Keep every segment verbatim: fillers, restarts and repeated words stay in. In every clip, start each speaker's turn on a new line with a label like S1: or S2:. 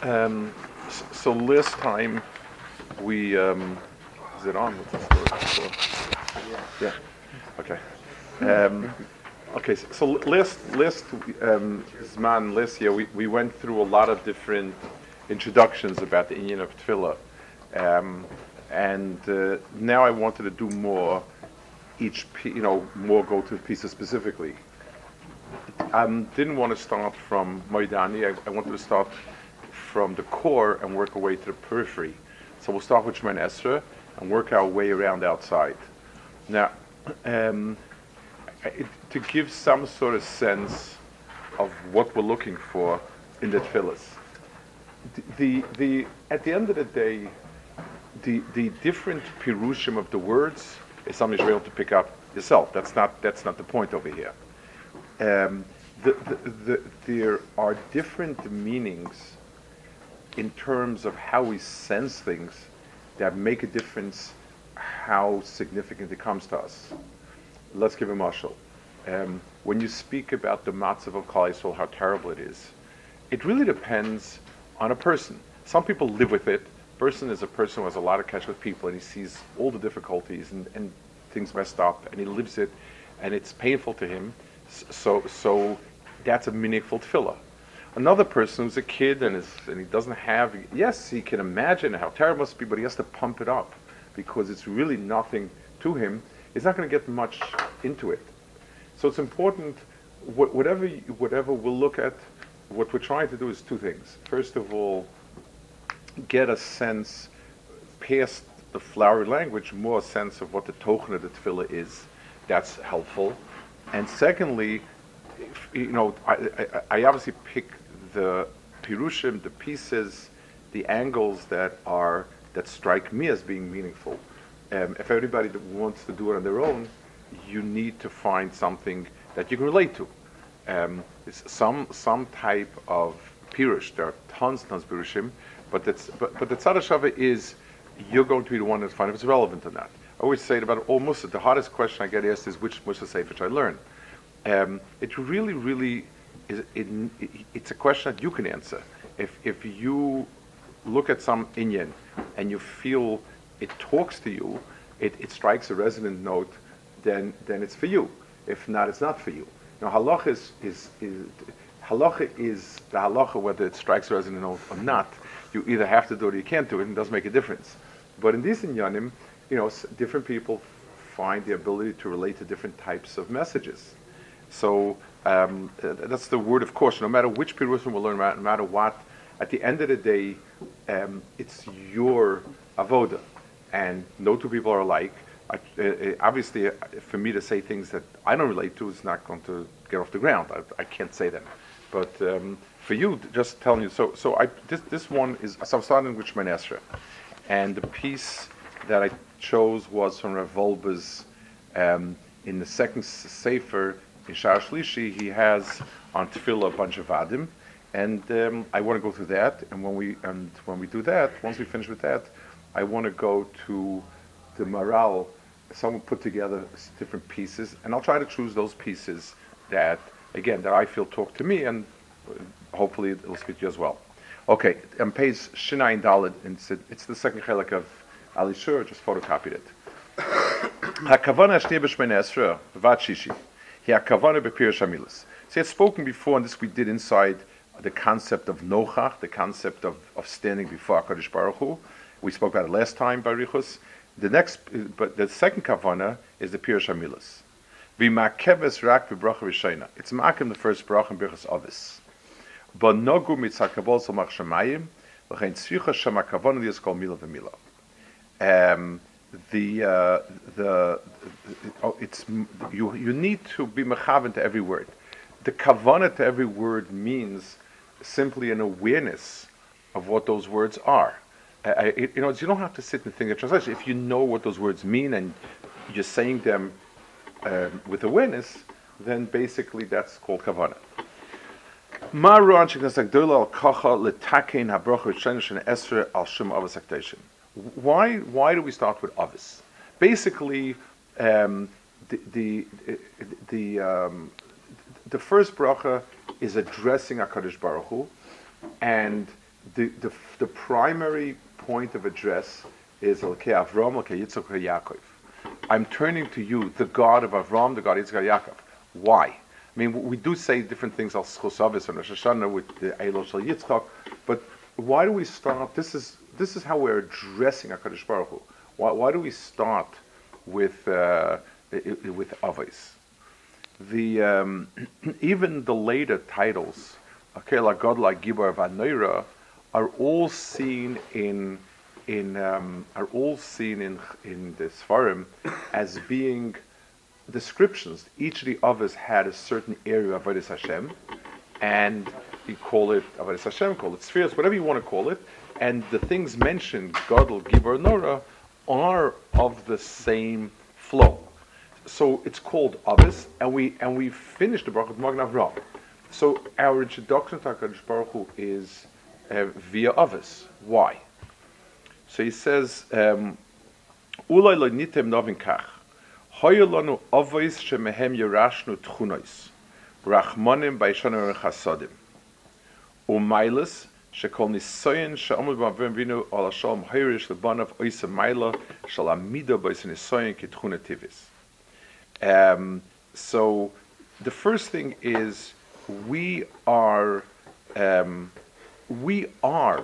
S1: Um, s- so last time we um, is it on? What's the story? Yeah. Okay. Um, okay. So, so last last um, Zman last year we, we went through a lot of different introductions about the Inyan of Tefillah, um, and uh, now I wanted to do more. Each pe- you know more go to pieces specifically. I um, didn't want to start from Moidani. I, I wanted to start from the core and work our way to the periphery. So we'll start with Shemon Esra and work our way around outside. Now, um, it, to give some sort of sense of what we're looking for in the tefillas. The, the, the, at the end of the day, the, the different pirushim of the words is something you're able to pick up yourself. That's not, that's not the point over here. Um, the, the, the, there are different meanings in terms of how we sense things that make a difference how significant it comes to us. Let's give a mashal. Um, when you speak about the matzav of Klal Yisrael, how terrible it is, it really depends on a person. Some people live with it. A person is a person who has a lot of catch with people, and he sees all the difficulties and, and things messed up, and he lives it, and it's painful to him. So, so that's a meaningful tefillah. Another person who's a kid and is and he doesn't have, yes, he can imagine how terrible it must be, but he has to pump it up because it's really nothing to him. He's not going to get much into it. So it's important, wh- whatever whatever we'll look at, what we're trying to do is two things. First of all, get a sense, past the flowery language, more a sense of what the tochen of the tefillah is. That's helpful. And secondly, if, you know, I, I, I obviously pick the pirushim, the pieces, the angles that are that strike me as being meaningful. Um, if everybody that wants to do it on their own, you need to find something that you can relate to. Um, it's some some type of pirush. There are tons, tons of pirushim, but that's but, but the tzad hashava is you're going to be the one to find if it's relevant or not. I always say it about all Musa. The hardest question I get asked is which Musa sefer should I learn. Um, it really, really is. It, it, it's a question that you can answer. If if you look at some inyan and you feel it talks to you, it, it strikes a resonant note, then then it's for you. If not, it's not for you. Now, halacha is is, is halacha is the halacha whether it strikes a resonant note or not. You either have to do it or you can't do it, and it doesn't make a difference. But in these inyanim, you know, different people find the ability to relate to different types of messages. So um, that's the word of caution. No matter which pirushim we'll learn, no matter what, at the end of the day, um, it's your avoda, and no two people are alike. I, uh, obviously, uh, for me to say things that I don't relate to is not going to get off the ground. I, I can't say them. But um, for you, just telling you. So, so I, this this one is so I'm starting with Shemon Esra, and the piece that I chose was from Rav Wolbe's um, in the second sefer. In Shar Shlishi, he has on Tefillah a bunch of vadim, and um, I want to go through that. And when we and when we do that, once we finish with that, I want to go to the Maral. Someone put together different pieces, and I'll try to choose those pieces that, again, that I feel talk to me, and hopefully it'll speak to you as well. Okay, on page Shinayin Daled, it's, it's the second chelik of Ali Shur, just photocopied it. Hakavana Shnei B'Shemon Esra Vat Shishi. So he had spoken before, and this we did inside the concept of nochach, the concept of, of standing before HaKadosh Baruch Hu. We spoke about it last time, Barichus. The next, but the second kavana is the Pirush Hamilas. V'makeves rak v'bracha v'shayna. It's makim the first bracha and birchas avis. But nogu mitzakavol somach shemayim v'chein tzvicha shema kavana lias kol mila v'mila. Um, the uh, the oh, it's you you need to be mechavan to every word. The kavana to every word means simply an awareness of what those words are. Uh, it, you know, you don't have to sit and think of translation. If you know what those words mean and you're saying them um, with awareness, then basically that's called kavana. Why why do we start with avis? Basically, um, the the the, um, the first bracha is addressing HaKadosh Baruch Hu, and the, the, the primary point of address is okay, Avram, okay, Yitzchak, okay, Yaakov. I'm turning to you, the God of Avram, the God of Yitzchak, Yaakov. Why? I mean, we do say different things al Chosavis and Rosh Hashanah with the Eilo Shel Yitzchak, but why do we start? This is this is how we're addressing HaKadosh Baruch Hu. Why, why do we start with uh, with Avos? The um, even the later titles, Akel God like Gibor Vanoira, are all seen in in um, are all seen in in the Sfarim as being descriptions. Each of the others had a certain area of Avodas Hashem, and you call it Avodas Hashem, call it spheres, whatever you want to call it. And the things mentioned, Gadol, Gibor, Nora, are of the same flow. So it's called Avos, and we and we finished the Baruch Magen Avraham. So our introduction to HaKadosh Baruch Hu is uh, via Avos. Why? So he says, Ulay lo nitem novin kach. Hoyolanu avos shemehem yerashnu tchunos, rachmanim baishanim chasadim, umailas shekol nisoyin she'amud b'avim vinu al hashalom hayrish lebanav oisa maila shal amida b'oisa nisoyin kitchuna tivis. Um, so the first thing is we are um, we are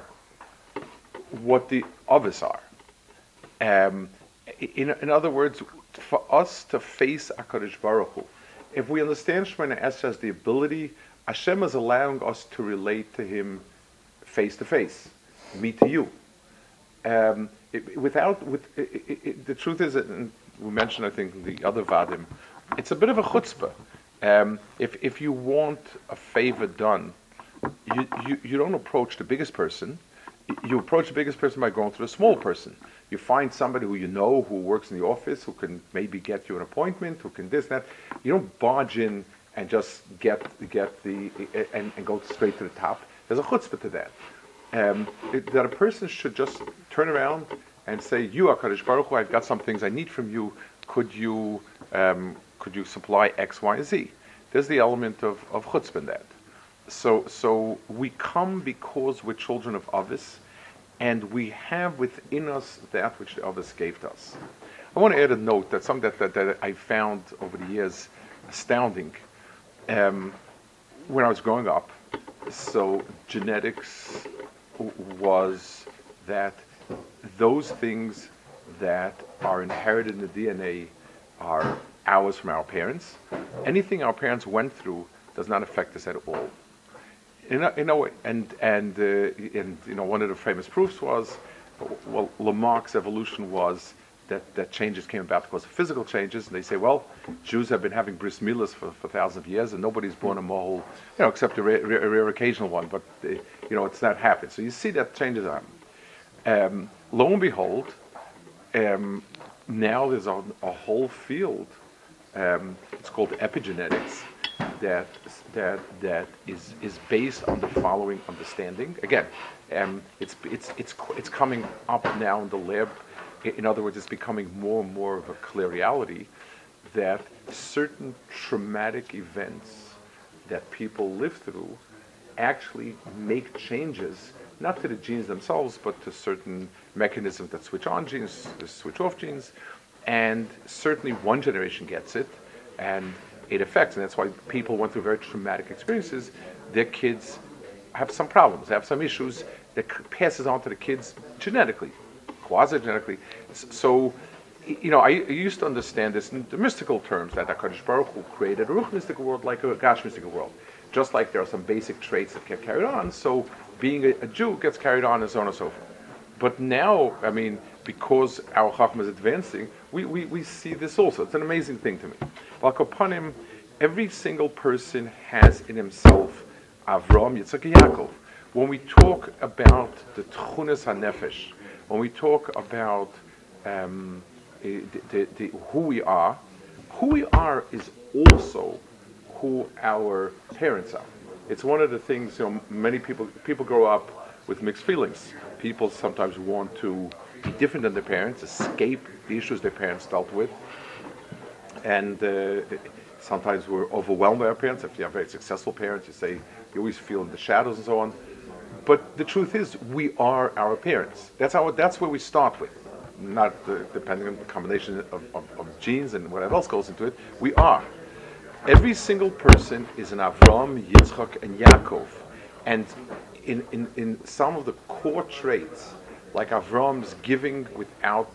S1: what the others are. Um, in, in other words, for us to face HaKadosh Baruch Hu, if we understand Shemoneh Esrei as the ability, Hashem is allowing us to relate to Him face to face, me to you. Um, it, without, with, it, it, it, the truth is, and we mentioned, I think, the other Vadim, it's a bit of a chutzpah. Um, if if you want a favor done, you, you, you don't approach the biggest person. You approach the biggest person by going to the small person. You find somebody who you know, who works in the office, who can maybe get you an appointment, who can this, that. You don't barge in and just get get the and, and go straight to the top. There's a chutzpah to that. Um, it, that a person should just turn around and say, "You, HaKadosh Baruch Hu, I've got some things I need from you. Could you um, could you supply X, Y, and Z?" There's the element of of chutzpah in that. So, so we come because we're children of Avos, and we have within us that which the Avos gave to us. I want to add a note that something that, that, that I found over the years astounding. Um, when I was growing up, so genetics was that those things that are inherited in the D N A are ours from our parents. Anything our parents went through does not affect us at all. In a, in a way, and and uh, and you know, one of the famous proofs was, well, Lamarck's evolution was that, that changes came about because of physical changes. And they say, well, Jews have been having bris milas for, for thousands of years, and nobody's born a mohel, you know, except a rare, rare, rare occasional one. But uh, you know, it's not happened. So you see that changes happen. Um, lo and behold, um, now there's a, a whole field. Um, it's called epigenetics. That that that is is based on the following understanding. Again, um, it's it's it's it's coming up now in the lab. In other words, it's becoming more and more of a clear reality that certain traumatic events that people live through actually make changes, not to the genes themselves, but to certain mechanisms that switch on genes, that switch off genes, and certainly one generation gets it, and it affects, and that's why people went through very traumatic experiences. Their kids have some problems, they have some issues that passes on to the kids genetically, quasi-genetically. So, you know, I used to understand this in the mystical terms, that HaKadosh Baruch Hu created a ruch mystical world like a gash mystical world. Just like there are some basic traits that get carried on, so being a, a Jew gets carried on and so on and so forth. But now, I mean, because our Chacham is advancing, we, we, we see this also. It's an amazing thing to me. Like upon him, every single person has in himself Avram, Yitzchak, and Yaakov. When we talk about the Tchunas HaNefesh, when we talk about um, the, the, the, who we are, who we are is also who our parents are. It's one of the things, you know, many people people grow up with mixed feelings. People sometimes want to be different than their parents, escape the issues their parents dealt with. And uh, sometimes we're overwhelmed by our parents. If you have very successful parents, you say you always feel in the shadows and so on. but the truth is, we are our parents. That's how. That's where we start with. Not uh, depending on the combination of, of, of genes and whatever else goes into it. We are. Every single person is an Avram, Yitzchak, and Yaakov. And in, in, in some of the core traits, like Avram's giving without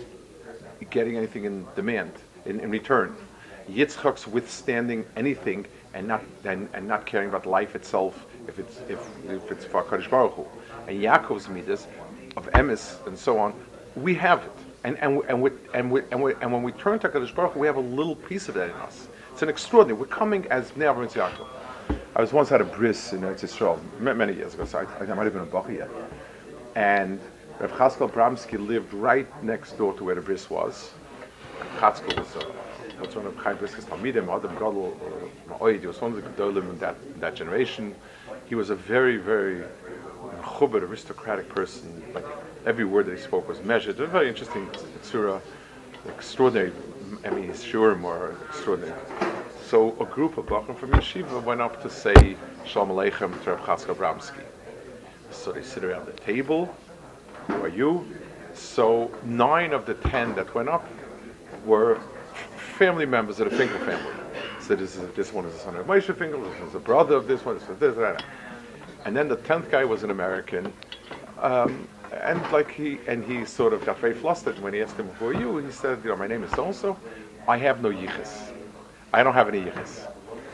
S1: getting anything in demand, in, in return. Yitzchak's withstanding anything and not and, and not caring about life itself if it's if, if it's for HaKadosh Baruch Hu. And Yaakov's midas of emes and so on, we have it. And and and we, and we, and, we, and when we turn to HaKadosh Baruch Hu, we have a little piece of that in us. It's an extraordinary. We're coming as Bnei Avraham and Yaakov. I was once at a bris in Eretz Yisrael many years ago, so I, I might have been a bachi yet. And Rav Chaskel Bramsky lived right next door to where the bris was. Chaskel was uh, was one of Chaim Brisker's Talmidim, Adam Gadol, Ma'oid. He was one of the Gedolim in that in that generation. He was a very, very chubed, aristocratic person. Like every word that he spoke was measured. A very interesting tzura, extraordinary. I mean, his shurim were extraordinary. So a group of Bachim from Yeshiva went up to say Shalom Aleichem to Rav Chaskel Bramsky. So they sit around the table. Who are you? So nine of the ten that went up were family members of the Finkel family. So this is this one is the son of Moshe Finkel, this is the brother of this one, this is this, that. And then the tenth guy was an American, um, and like he and he sort of got very flustered when he asked him, "Who are you?" He said, "You know, my name is so and so. I have no yichus. I don't have any yichus."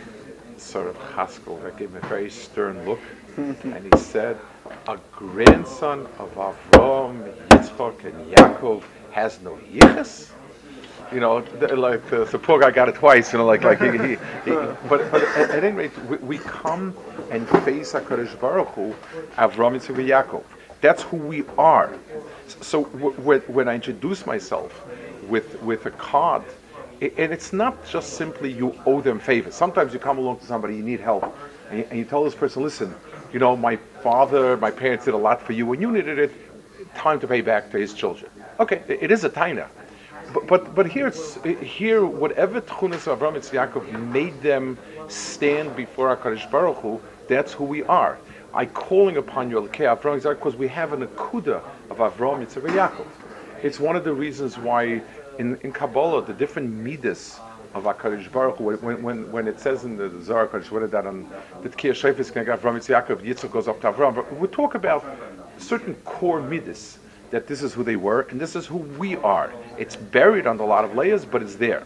S1: Sort of Haskell gave him a very stern look, and he said, "A grandson of Avram, Yitzchak, and Yaakov has no yichus." You know, like uh, the poor guy got it twice. You know, like like he. he, he but but at, at any rate, we, we come and face HaKadosh Baruch Hu, Avram, Yitzchak, and Yaakov. That's who we are. So w- w- when I introduce myself with with a card, it, and it's not just simply you owe them favors. Sometimes you come along to somebody, you need help, and you, and you tell this person, listen, you know, my father, my parents did a lot for you. When you needed it, time to pay back to his children. Okay, it, it is a taina. But, but but here it's here whatever tchunas of Avraham and Yaakov made them stand before HaKadosh Baruch Hu, that's who we are. I calling upon you, Elokei Avraham and Yitzchak, because we have an akuda of Avraham, Yitzchak, and Yaakov. It's one of the reasons why in, in Kabbalah the different midas of HaKadosh Baruch Hu, when when when it says in the Zohar Kodesh, what is that on the Tkiyah Shefis can Avraham and Yaakov, Yitzchak goes up to Avraham. But we talk about certain core midas. That this is who they were, and this is who we are. It's buried on a lot of layers, but it's there.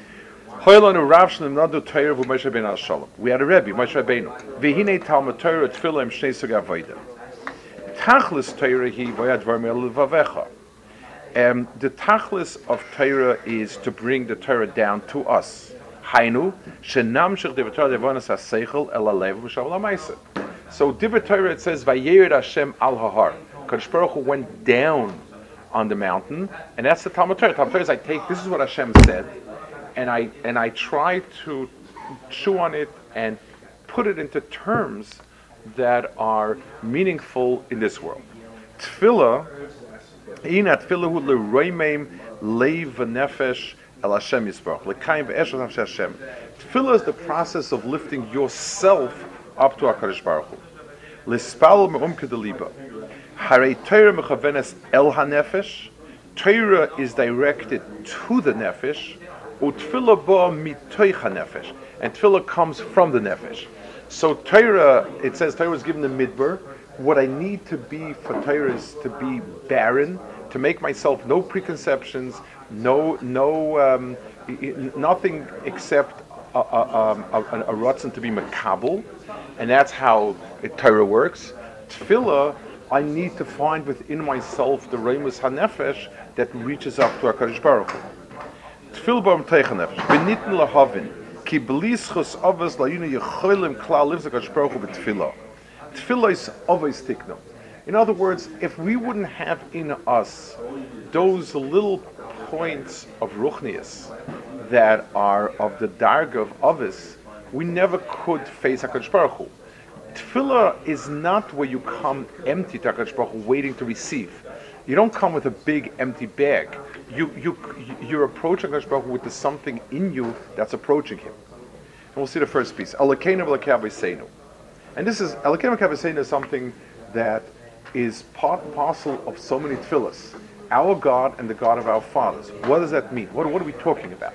S1: We had a Rebbe, Moshe Rabbeinu. V'hinei Talmud Torah Tefillah im Shnei Sugei Avoda. Tachlis Torah hi v'yad dvar me'el levavecha. Um, the tachlis of Torah is to bring the Torah down to us. Hainu shenamshich divrei Torah devanas haseichel el halev v'shav la'maisa. So divrei Torah it says Vayered Hashem al hahar. Kadosh Baruch Hu went down on the mountain, and that's the Talmud Torah. Talmud Torah is I take this is what Hashem said, and I and I try to chew on it and put it into terms that are meaningful in this world. Tefillah, ina tefillah hu leroimeim leiv v'nefesh el Hashem yisbarach lekayim v'eshes Hashem. Tefillah is the process of lifting yourself up to HaKadosh Baruch Hu. Lispal me'umke deliba. Harei Torah mechavenes el hanefesh. Torah is directed to the nefesh. Utfila ba mitoich hanefesh, and tefillah comes from the nefesh. So Torah, it says Torah was given the midbar. What I need to be for Torah is to be barren, to make myself no preconceptions, no no um, nothing except a, a, um, a, a ratzon to be makabel, and that's how it, Torah works. Tefillah, I need to find within myself the Reimus HaNefesh that reaches up to HaKadosh Baruch Hu. Tefillah b'am teich HaNefesh, v'nitn lahavin, ki b'lischus avos la'yuna yecholim klal lives HaKadosh Baruch Hu b'tefillah. Tefillah is always tikno. In other words, if we wouldn't have in us those little points of ruchnius that are of the darga of avos, we never could face HaKadosh Baruch Hu. Tefillah is not where you come empty to HaKadosh Baruch Hu, waiting to receive. You don't come with a big empty bag. You you you're approaching HaKadosh Baruch Hu with the something in you that's approaching Him. And we'll see the first piece. Elokeinu v'Elokei Avosseinu. And this is Elokeinu v'Elokei Avosseinu is something that is part and parcel of so many tefillas. Our God and the God of our fathers. What does that mean? What, what are we talking about?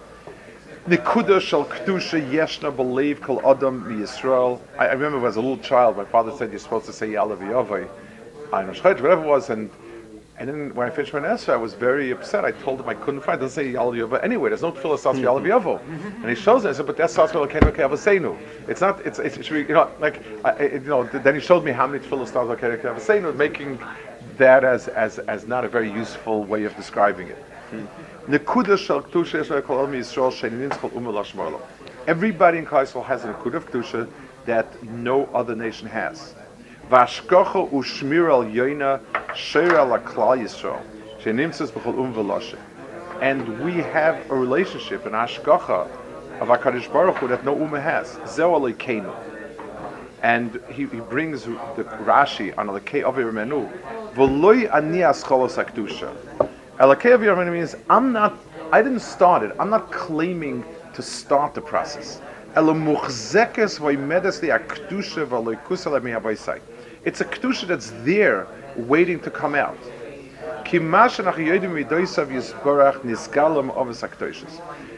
S1: Nikuda shel kedusha yeshna b'leiv kol adam miyisrael. I I remember as a little child, my father said you're supposed to say Ya'aleh v'Yavai, Ein Shchait, whatever it was, and and then when I finished my Nesra, I was very upset. I told him I couldn't find it. It doesn't say Ya'aleh v'Yavai anyway. There's no tefillah starts with Ya'aleh v'Yavo. And he shows it. I said, but that starts with Elokeinu K'Avosenu. It's not. It's it's, it's you know like I, it, you know. Then he showed me how many tefillah starts with Elokeinu K'Avosenu, making that as as as not a very useful way of describing it. Nekuda shel kedusha yeshna kol adam Yisrael she'einin tzchol umah lashmor lo. Everybody in Klal Yisrael has a nekuda of kedusha that no other nation has. V'ashkocha u'shmir al yoina sheir al Klal Yisrael she'nimtzas b'chol um v'lashe. And we have a relationship, an ashkocha of HaKadosh Baruch Hu that no ummah has. Zeh Elokeinu. And he, he brings the Rashi on Elokei Avi Ramenu. V'loi ani ascholos hakdusha. Elokei Avi Ramenu means I'm not. I didn't start it. I'm not claiming to start the process. Elo muchzekes v'yimedes li hakdusha v'loi kusel mi habaisai. It's a kedusha that's there, waiting to come out. Ki ma shenach yodim midoisav yisborach nisgalam avos hakdoshas.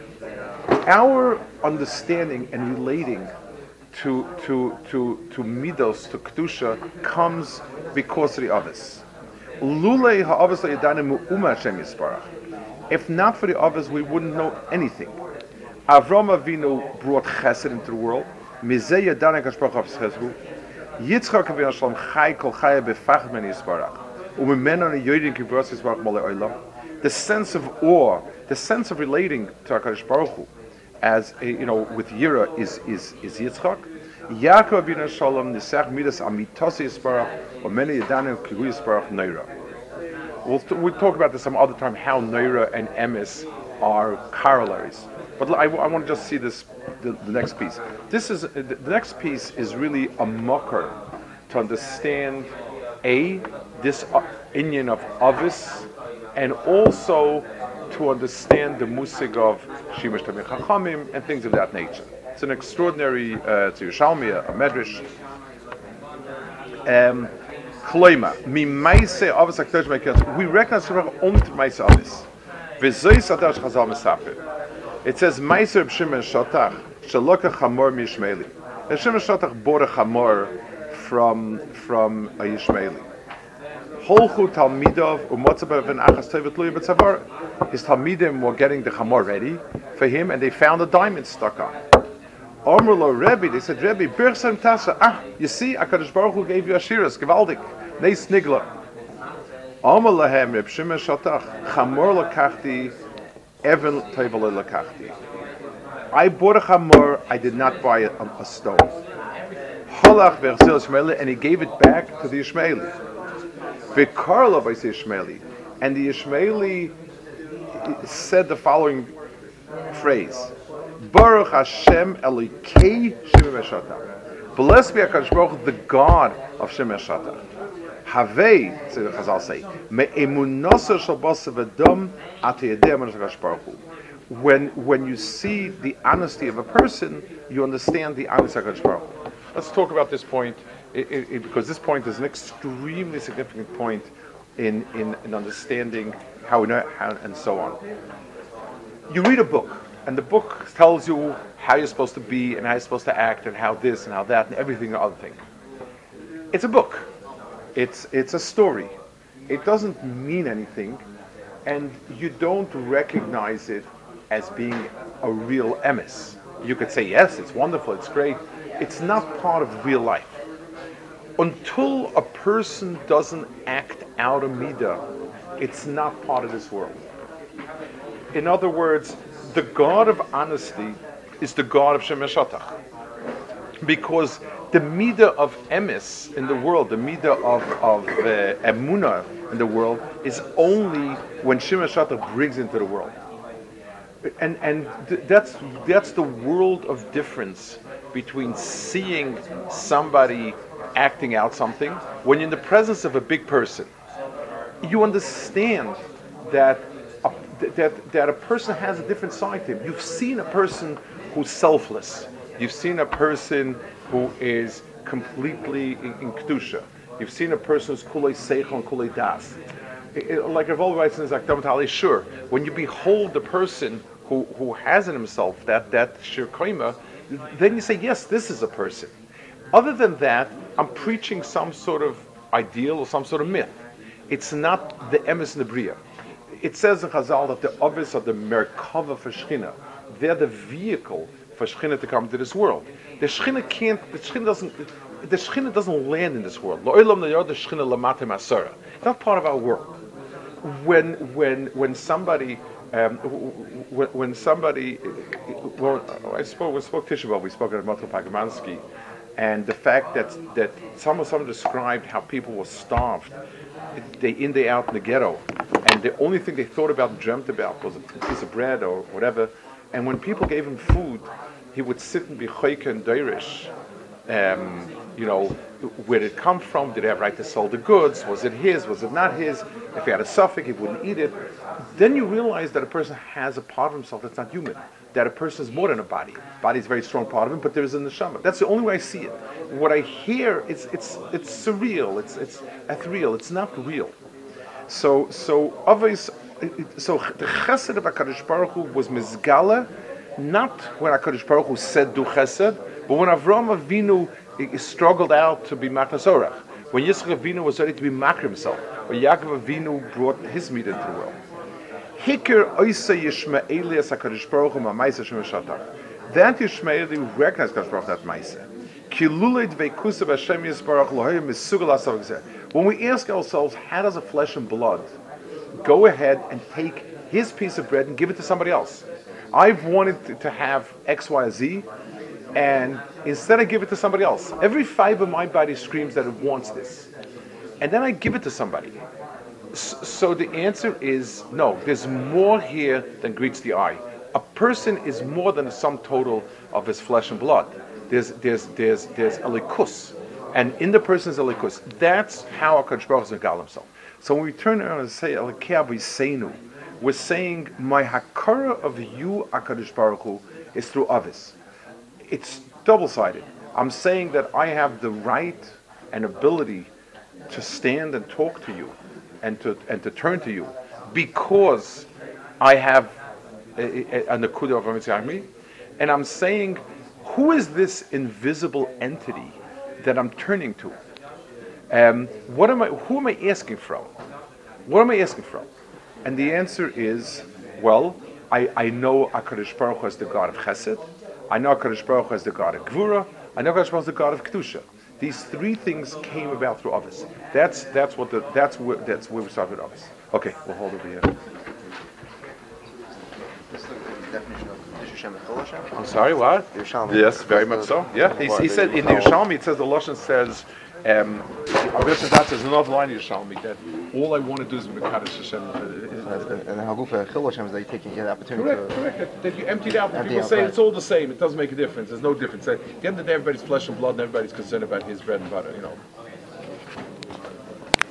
S1: Our understanding and relating to to to to midos, to kedusha, comes because of the others. Lulei ha'avos le'yadanim u'uma Hashem yisparach. If not for the others, we wouldn't know anything. Avram Avinu brought chesed into the world. Mizeh yadanim kashpach avos chesed. Yitzchak Avinu Shalom chai kol chaya befachd men yisparach. U'mimeno ne'yodim kivros yisparach molei olam. The sense of awe, the sense of relating to HaKadosh Baruch Hu, as a, you know, with Yira is is is Yitzchak. Yaakov Avinu Shalom nisach midas amitos yisparach or many yadanim kihu yisparach neira. We'll we'll talk about this some other time how neira and emes are corollaries. But I, I want to just see this the, the next piece. This is the, the next piece is really a mocker to understand a this uh, inyan of avis, and also to understand the musig of Shimush Tamei Chachamim and things of that nature. It's an extraordinary, uh, it's a Yerushalmi, a Medrash. Um, Kloima, mi maise avos hakdosh meikos. We recognize Rebbe omt maise avos. V'zoi sadash chazal mesaper. It says maise Reb Shimon Shotach shaloka chamor mi Yishmaeli. Reb Shimon Shotach bought a chamor from from a Yishmaeli. Holchu Talmidov u'motzabav and achas tevet luya b'tzavar. His Talmidim were getting the chamor ready for him, and they found a diamond stuck on. Omrlo Rebbe, they said, Rebbe, Birchsam Tasa, ah, you see, HaKadosh Baruch Hu gave you Ashiras, Gewaldik, Neis Nigla. Omrlo Lahem, Reb Shimon Shotach, Chamor Lakachti, Evan Tevel Lakachti. I bought a chamor, I did not buy a, a, a stone. Holach Verzil Yishmaeli, and he gave it back to the Yishmaeli. V'karla V'yis Yishmaeli, and the Yishmaeli said the following phrase: Baruch Hashem Elokei Shimei Meshatach. Blessed be HaKadosh Baruch Hu, the God of Shimei Meshatach. Havei, so the Chazal say, me'emunoso shel basa v'dam ate yedei emanos HaKadosh Baruch Hu. When when you see the honesty of a person, you understand the honesty of HaKadosh Baruch Hu. Let's talk about this point, it, it, it, because this point is an extremely significant point in in, in understanding how we know how and so on. You read a book, and the book tells you how you're supposed to be and how you're supposed to act and how this and how that and everything the other thing. It's a book. It's it's a story. It doesn't mean anything, and you don't recognize it as being a real emes. You could say, yes, it's wonderful, it's great. It's not part of real life. Until a person doesn't act out a midah, it's not part of this world. In other words, the God of honesty is the God of Shemei Meshatach. Because the midah of emes in the world, the midah of, of uh, emunah in the world, is only when Shemei Meshatach brings into the world. And and th- that's that's the world of difference between seeing somebody acting out something. When you're in the presence of a big person, you understand that a, that that a person has a different side to him. You've seen a person who's selfless. You've seen a person who is completely in, in kedusha. You've seen a person who's kulei seichel and kulei das. It- it- Like Rav Wolbe writes in his Akdamat Ali, sure, when you behold the person who, who has in himself that, that shir koima, then you say, yes, this is a person. Other than that, I'm preaching some sort of ideal or some sort of myth. It's not the emes nebriya. It says in Chazal that the ovis are the merkava for Shechina. They're the vehicle for Shechina to come to this world. The Shechina can't. The Shechina doesn't. The Shechina doesn't land in this world. Lo'olam nayar the Shechina lamatem asara. It's not part of our world. When when when somebody um, when, when somebody well, I spoke we spoke Tisha B'Av, we spoke at Matel Pagamansky, and the fact that that someone someone described how people were starved day in day out in the ghetto, and the only thing they thought about and dreamt about was a piece of bread or whatever. And when people gave him food, he would sit and be choike and deirish. Um, you know, where did it come from? Did he have right to sell the goods? Was it his? Was it not his? If he had a suffix, he wouldn't eat it. Then you realize that a person has a part of himself that's not human. That a person is more than a body. Body is a very strong part of him, but there is a neshama. That's the only way I see it. What I hear, it's it's it's surreal. It's it's ethereal. It's not real. So so obvious. So the chesed of HaKadosh Baruch Hu was mizgala, not when HaKadosh Baruch Hu said do chesed, but when Avraham Avinu he struggled out to be Machnas Orach, when Yitzchak Avinu was ready to be Makar himself, when Yaakov Avinu brought his meat into the world. Hikr Oisa Yishmaeli as HaKadosh Baruch Hu Ma'maisa Shem Shatach. That Yishmaeli recognized HaKadosh Baruch Hu that Maisa. Ki lulei dveikusa b'Hashem Yisbarach lohoyim misugal asav gzeh. When we ask ourselves, how does a flesh and blood go ahead and take his piece of bread and give it to somebody else? I've wanted to have X, Y, Z, and instead I give it to somebody else. Every fiber of my body screams that it wants this. And then I give it to somebody. So the answer is no, there's more here than greets the eye. A person is more than the sum total of his flesh and blood. There's there's there's there's a likus. And in the person is a likus. That's how HaKadosh Baruch Hu got himself. So when we turn around and say Elikei Aviseinu, we're saying my hakara of you, HaKadosh Baruch Hu, is through Avis. It's double-sided. I'm saying that I have the right and ability to stand and talk to you and to and to turn to you because I have a, a, a Nakuda of Amitzaymi. And I'm saying, who is this invisible entity that I'm turning to? Um, what am I? Who am I asking from? What am I asking from? And the answer is, well, I, I know HaKadosh Baruch Hu as the God of Chesed. I know HaKadosh Baruch Hu as the God of Gvura. I know HaKadosh Baruch Hu as the God of Kedusha. These three things came about through Avis. That's that's what the that's where that's where we started with Avis. Okay, we'll hold over here.
S2: This is the definition of Kedusha Hashem and Chol Hashem?
S1: I'm sorry, what?
S2: The Yerushalmi.
S1: Yes, very much so. Yeah, he, he said in the Yerushalmi, it says the Lashon says. Um, that says another line in Yerushalmi that all I want to do is Mekadosh Hashem.
S2: And Hagufa Chol Hashem is that you take the opportunity
S1: Correct,
S2: to.
S1: correct. That, that you emptied out.
S2: Empty
S1: People
S2: out,
S1: say
S2: right.
S1: it's all the same. It doesn't make a difference. There's no difference. At the end of the day, everybody's flesh and blood, and everybody's concerned about his bread and butter. You know.